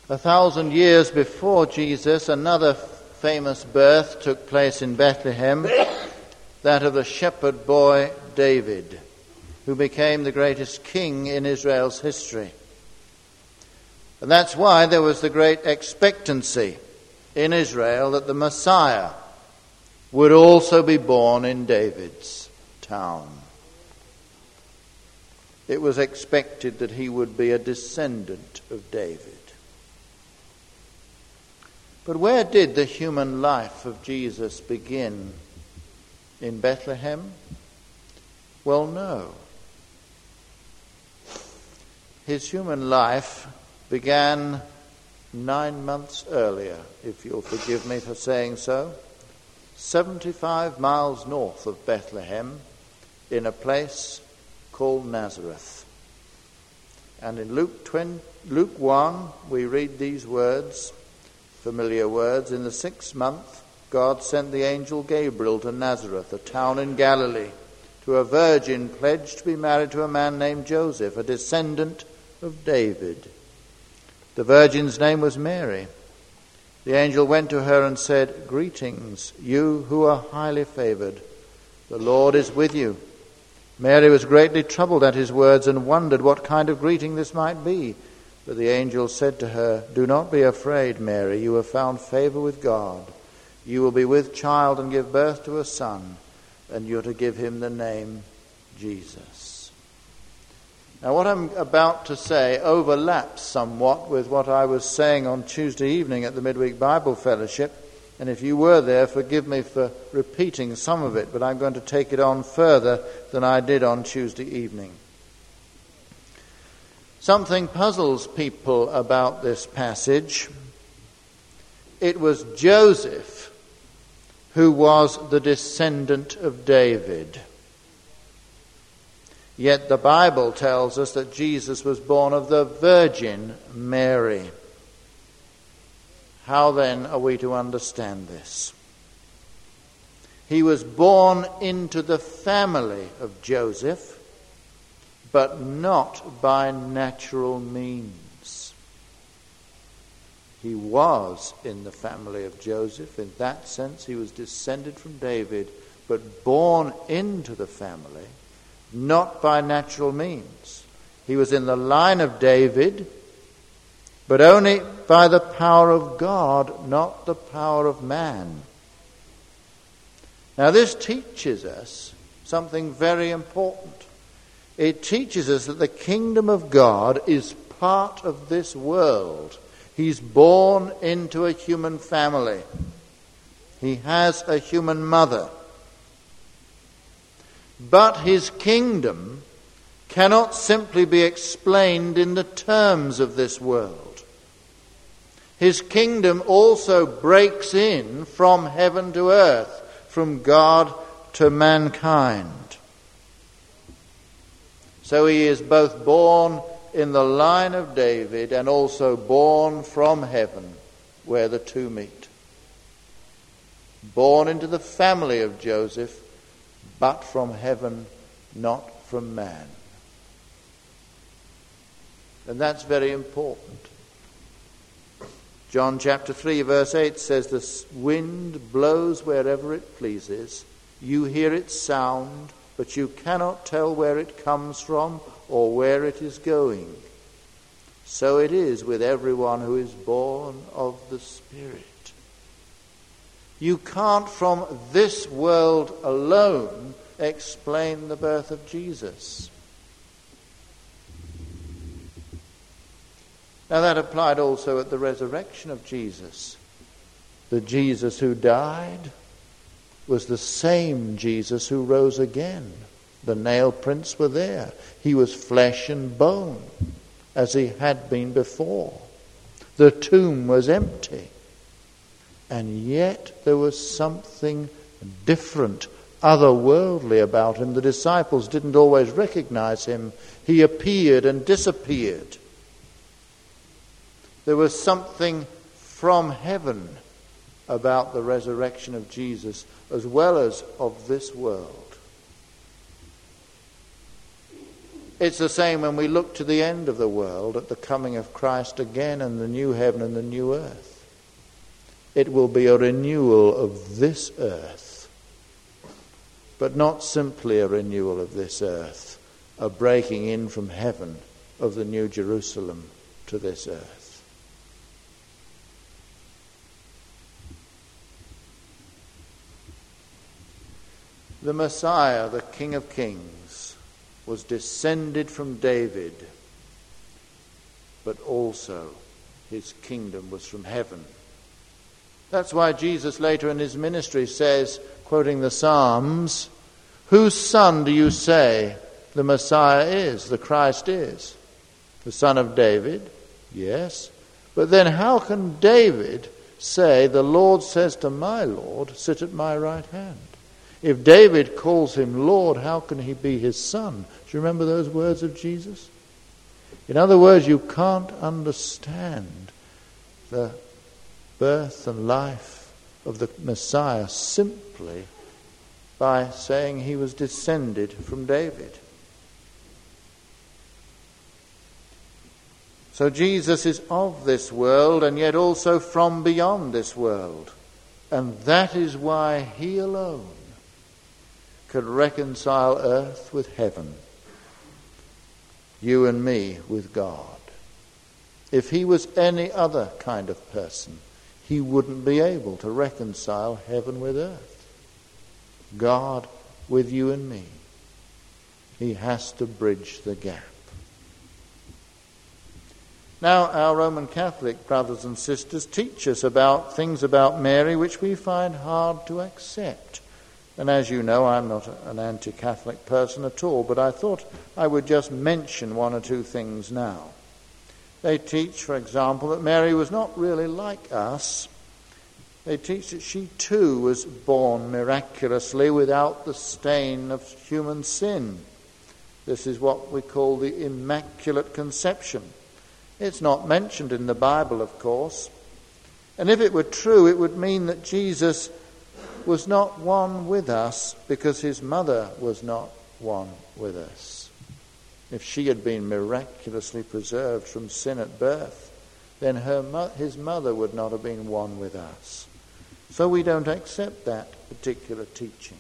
1,000 years before Jesus, another famous birth took place in Bethlehem, that of the shepherd boy David, who became the greatest king in Israel's history. And that's why there was the great expectancy in Israel that the Messiah would also be born in David's town. It was expected that he would be a descendant of David. But where did the human life of Jesus begin? In Bethlehem? Well, no. His human life began 9 months earlier, if you'll forgive me for saying so, 75 miles north of Bethlehem, in a place called Nazareth. And in Luke 1, we read these words, familiar words. In the 6th month, God sent the angel Gabriel to Nazareth, a town in Galilee, to a virgin pledged to be married to a man named Joseph, a descendant of David. The virgin's name was Mary. The angel went to her and said, "Greetings, you who are highly favored. The Lord is with you." Mary was greatly troubled at his words and wondered what kind of greeting this might be. But the angel said to her, "Do not be afraid, Mary. You have found favor with God. You will be with child and give birth to a son, and you're to give him the name Jesus." Now, what I'm about to say overlaps somewhat with what I was saying on Tuesday evening at the Midweek Bible Fellowship. And if you were there, forgive me for repeating some of it, but I'm going to take it on further than I did on Tuesday evening. Something puzzles people about this passage. It was Joseph who was the descendant of David. Yet the Bible tells us that Jesus was born of the Virgin Mary. How then are we to understand this? He was born into the family of Joseph, but not by natural means. He was in the family of Joseph. In that sense, he was descended from David, but born into the family, not by natural means. He was in the line of David, but only by the power of God, not the power of man. Now, this teaches us something very important. It teaches us that the kingdom of God is part of this world. He's born into a human family. He has a human mother. But his kingdom cannot simply be explained in the terms of this world. His kingdom also breaks in from heaven to earth, from God to mankind. So he is both born in the line of David and also born from heaven, where the two meet. Born into the family of Joseph, but from heaven, not from man. And that's very important. John chapter 3 verse 8 says, "The wind blows wherever it pleases. You hear its sound, but you cannot tell where it comes from or where it is going. So it is with everyone who is born of the Spirit." You can't from this world alone explain the birth of Jesus. Now that applied also at the resurrection of Jesus. The Jesus who died was the same Jesus who rose again. The nail prints were there. He was flesh and bone, as he had been before. The tomb was empty. And yet there was something different, otherworldly about him. The disciples didn't always recognize him. He appeared and disappeared. There was something from heaven about the resurrection of Jesus, as well as of this world. It's the same when we look to the end of the world at the coming of Christ again and the new heaven and the new earth. It will be a renewal of this earth, but not simply a renewal of this earth, a breaking in from heaven of the new Jerusalem to this earth. The Messiah, the King of Kings, was descended from David, but also his kingdom was from heaven. That's why Jesus later in his ministry says, quoting the Psalms, "Whose son do you say the Messiah is, the Christ is? The son of David?" Yes. But then how can David say, "The Lord says to my Lord, sit at my right hand"? If David calls him Lord, how can he be his son? Do you remember those words of Jesus? In other words, you can't understand the birth and life of the Messiah simply by saying he was descended from David. So Jesus is of this world and yet also from beyond this world. And that is why he alone could reconcile earth with heaven, you and me with God. If he was any other kind of person, he wouldn't be able to reconcile heaven with earth, God with you and me. He has to bridge the gap. Now, our Roman Catholic brothers and sisters teach us about things about Mary which we find hard to accept. And as you know, I'm not an anti-Catholic person at all, but I thought I would just mention one or two things now. They teach, for example, that Mary was not really like us. They teach that she too was born miraculously without the stain of human sin. This is what we call the Immaculate Conception. It's not mentioned in the Bible, of course. And if it were true, it would mean that Jesus was not one with us because his mother was not one with us. If she had been miraculously preserved from sin at birth, then his mother would not have been one with us. So we don't accept that particular teaching.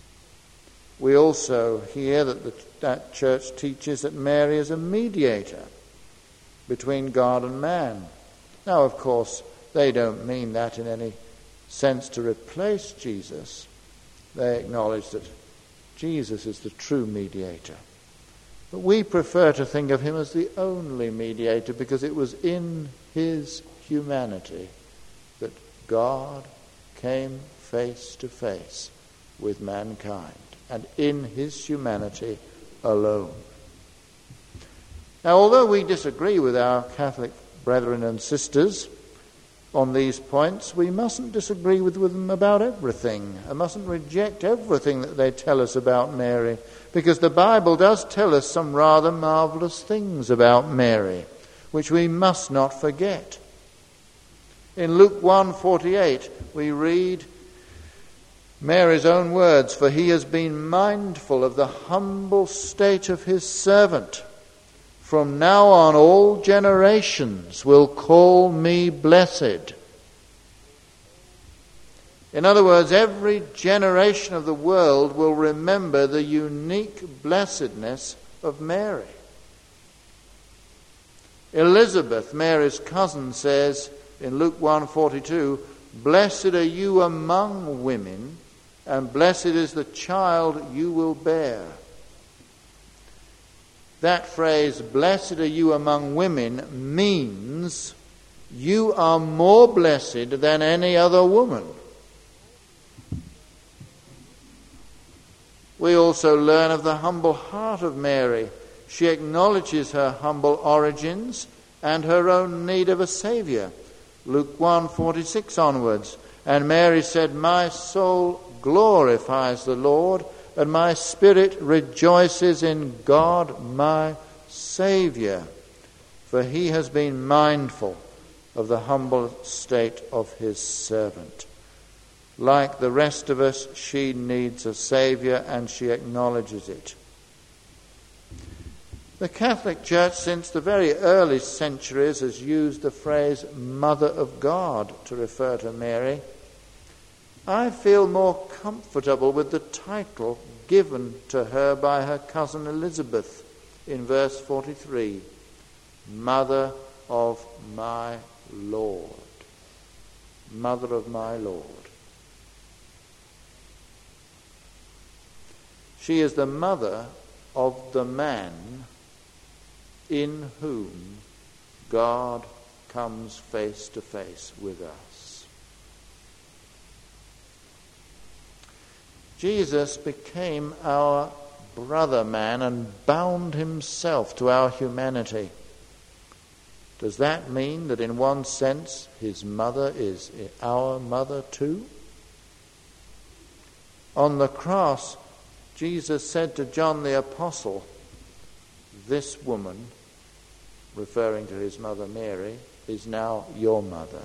We also hear that that church teaches that Mary is a mediator between God and man. Now, of course, they don't mean that in any sense to replace Jesus. They acknowledge that Jesus is the true mediator. But we prefer to think of him as the only mediator because it was in his humanity that God came face to face with mankind, and in his humanity alone. Now, although we disagree with our Catholic brethren and sisters on these points, we mustn't disagree with them about everything. I mustn't reject everything that they tell us about Mary, because the Bible does tell us some rather marvelous things about Mary, which we must not forget. In Luke 1:48, we read Mary's own words, "For he has been mindful of the humble state of his servant. From now on all generations will call me blessed." In other words, every generation of the world will remember the unique blessedness of Mary. Elizabeth, Mary's cousin, says in Luke 1:42, "Blessed are you among women, and blessed is the child you will bear." That phrase, "blessed are you among women," means you are more blessed than any other woman. We also learn of the humble heart of Mary. She acknowledges her humble origins and her own need of a Saviour. Luke 1:46 onwards. "And Mary said, My soul glorifies the Lord, and my spirit rejoices in God my Saviour, for he has been mindful of the humble state of his servant." Like the rest of us, she needs a Saviour, and she acknowledges it. The Catholic Church, since the very early centuries, has used the phrase Mother of God to refer to Mary. I feel more comfortable with the title given to her by her cousin Elizabeth in verse 43, Mother of my Lord. Mother of my Lord. She is the mother of the man in whom God comes face to face with us. Jesus became our brother man and bound himself to our humanity. Does that mean that in one sense his mother is our mother too? On the cross, Jesus said to John the Apostle, this woman, referring to his mother Mary, is now your mother.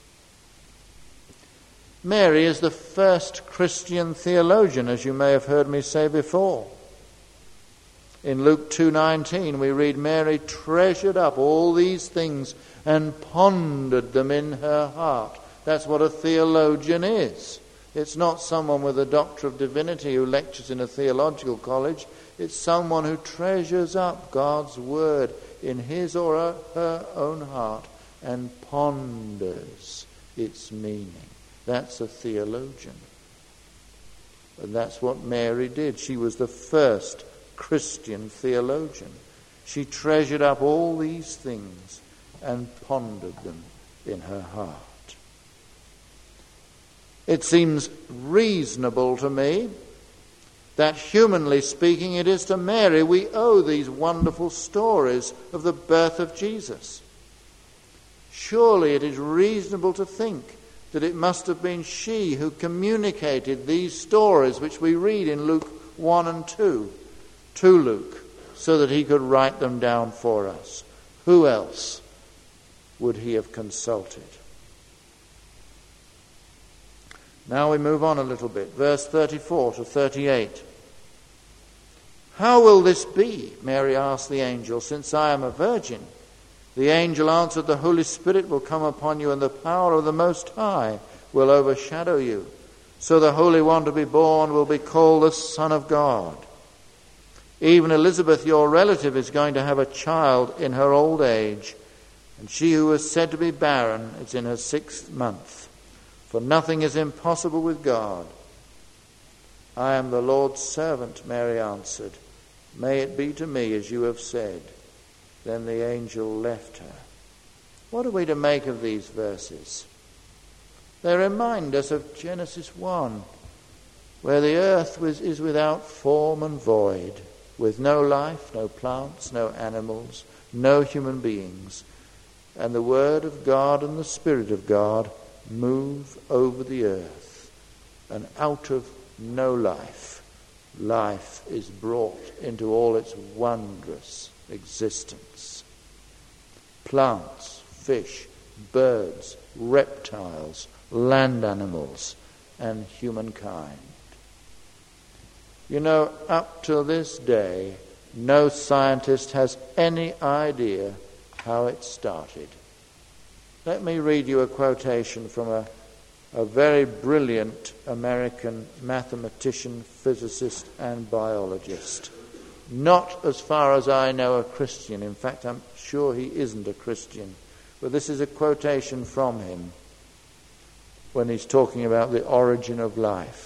Mary is the first Christian theologian, as you may have heard me say before. In Luke 2:19 we read, Mary treasured up all these things and pondered them in her heart. That's what a theologian is. It's not someone with a doctor of divinity who lectures in a theological college. It's someone who treasures up God's word in his or her own heart and ponders its meaning. That's a theologian. And that's what Mary did. She was the first Christian theologian. She treasured up all these things and pondered them in her heart. It seems reasonable to me that, humanly speaking, it is to Mary we owe these wonderful stories of the birth of Jesus. Surely it is reasonable to think that it must have been she who communicated these stories which we read in Luke 1 and 2 to Luke, so that he could write them down for us. Who else would he have consulted? Now we move on a little bit. Verse 34 to 38. How will this be, Mary asked the angel, since I am a virgin? The angel answered, the Holy Spirit will come upon you, and the power of the Most High will overshadow you. So the Holy One to be born will be called the Son of God. Even Elizabeth, your relative, is going to have a child in her old age, and she who was said to be barren is in her 6th month. For nothing is impossible with God. I am the Lord's servant, Mary answered. May it be to me as you have said. Then the angel left her. What are we to make of these verses? They remind us of Genesis 1, where the earth is without form and void, with no life, no plants, no animals, no human beings. And the Word of God and the Spirit of God move over the earth. And out of no life, life is brought into all its wondrous existence. Plants, fish, birds, reptiles, land animals, and humankind. You know, up till this day, no scientist has any idea how it started. Let me read you a quotation from a very brilliant American mathematician, physicist, and biologist. Not, as far as I know, a Christian. In fact, I'm sure he isn't a Christian. But this is a quotation from him when he's talking about the origin of life.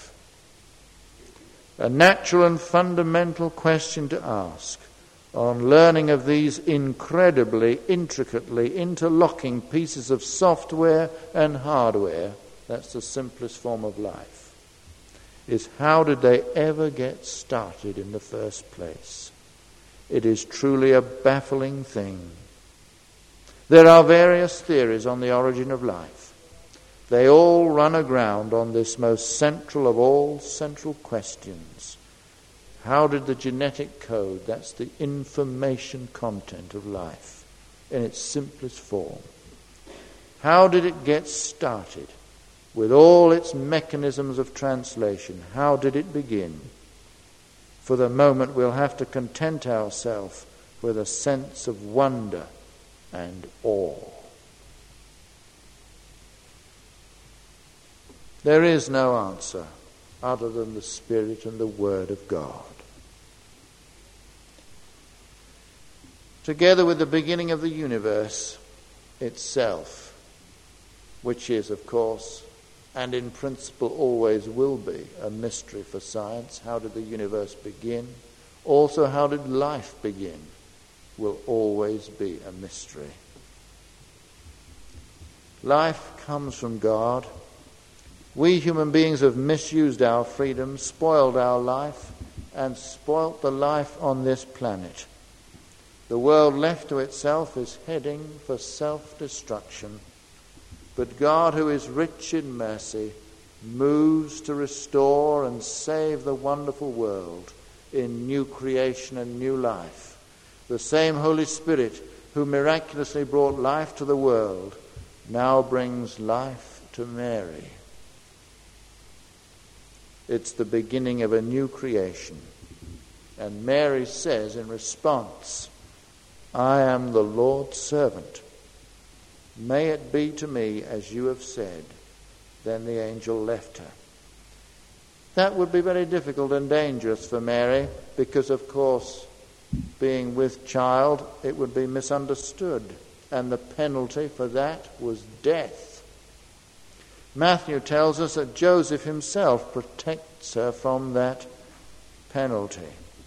A natural and fundamental question to ask on learning of these incredibly, intricately interlocking pieces of software and hardware, that's the simplest form of life, is how did they ever get started in the first place? It is truly a baffling thing. There are various theories on the origin of life. They all run aground on this most central of all central questions. How did the genetic code, that's the information content of life, in its simplest form, how did it get started with all its mechanisms of translation? How did it begin? For the moment we'll have to content ourselves with a sense of wonder and awe. There is no answer other than the Spirit and the Word of God. Together with the beginning of the universe itself, which is, of course, and in principle always will be, a mystery for science. How did the universe begin? Also, how did life begin? Will always be a mystery. Life comes from God. We human beings have misused our freedom, spoiled our life, and spoilt the life on this planet. The world left to itself is heading for self-destruction. But God, who is rich in mercy, moves to restore and save the wonderful world in new creation and new life. The same Holy Spirit who miraculously brought life to the world now brings life to Mary. It's the beginning of a new creation. And Mary says in response, I am the Lord's servant. May it be to me as you have said. Then the angel left her. That would be very difficult and dangerous for Mary because, of course, being with child, it would be misunderstood. And the penalty for that was death. Matthew tells us that Joseph himself protects her from that penalty.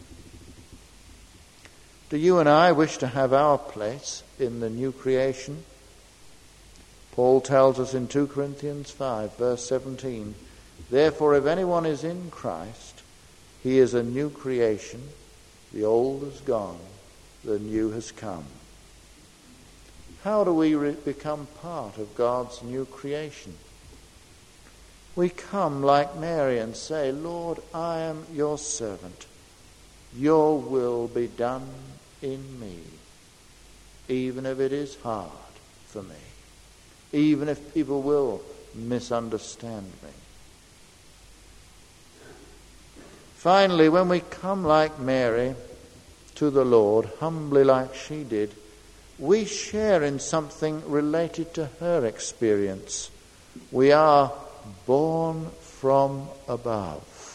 Do you and I wish to have our place in the new creation? Paul tells us in 2 Corinthians 5, verse 17, therefore, if anyone is in Christ, he is a new creation. The old is gone, the new has come. How do we become part of God's new creation? We come like Mary and say, Lord, I am your servant. Your will be done in me, even if it is hard for me, even if people will misunderstand me. Finally, when we come like Mary to the Lord, humbly like she did, we share in something related to her experience. We are born from above.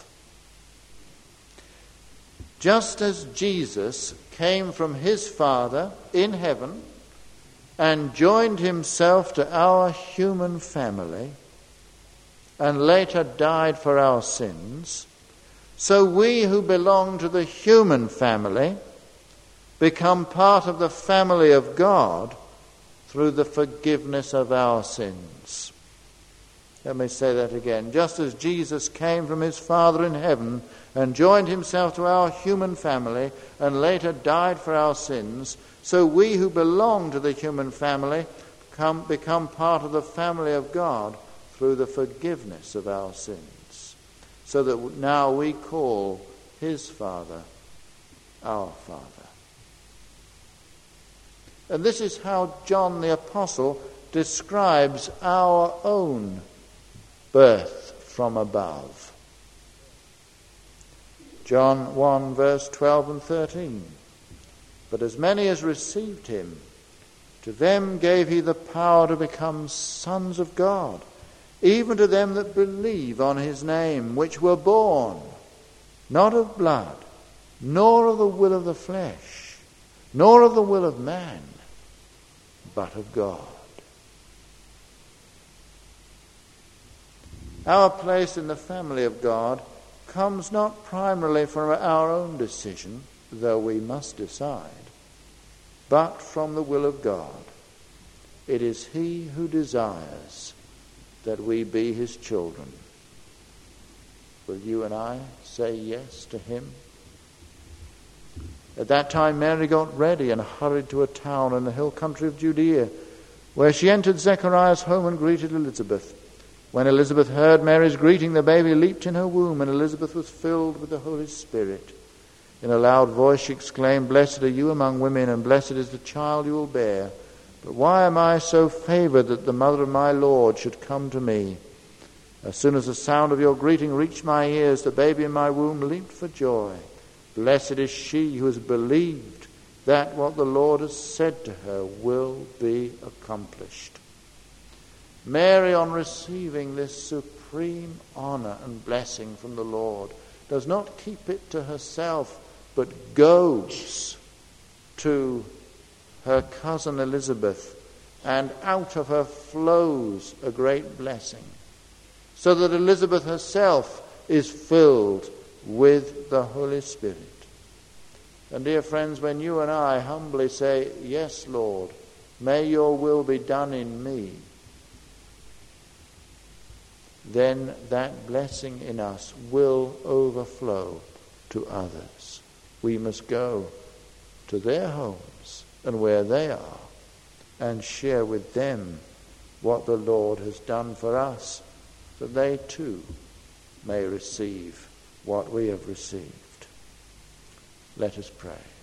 Just as Jesus came from his Father in heaven and joined himself to our human family and later died for our sins, so we who belong to the human family become part of the family of God through the forgiveness of our sins. Let me say that again. Just as Jesus came from his Father in heaven and joined himself to our human family and later died for our sins, so we who belong to the human family become part of the family of God through the forgiveness of our sins. So that now we call his Father our Father. And this is how John the Apostle describes our own birth from above. John 1, verse 12 and 13. But as many as received him, to them gave he the power to become sons of God, even to them that believe on his name, which were born, not of blood, nor of the will of the flesh, nor of the will of man, but of God. Our place in the family of God comes not primarily from our own decision, though we must decide, but from the will of God. It is he who desires that we be his children. Will you and I say yes to him? At that time Mary got ready and hurried to a town in the hill country of Judea, where she entered Zechariah's home and greeted Elizabeth. When Elizabeth heard Mary's greeting, the baby leaped in her womb, and Elizabeth was filled with the Holy Spirit. In a loud voice she exclaimed, Blessed are you among women, and blessed is the child you will bear. But why am I so favored that the mother of my Lord should come to me? As soon as the sound of your greeting reached my ears, the baby in my womb leaped for joy. Blessed is she who has believed that what the Lord has said to her will be accomplished. Mary, on receiving this supreme honor and blessing from the Lord, does not keep it to herself, but goes to her cousin Elizabeth, and out of her flows a great blessing, so that Elizabeth herself is filled with the Holy Spirit. And dear friends, when you and I humbly say, "Yes, Lord, may your will be done in me," then that blessing in us will overflow to others. We must go to their homes and where they are and share with them what the Lord has done for us, that they too may receive what we have received. Let us pray.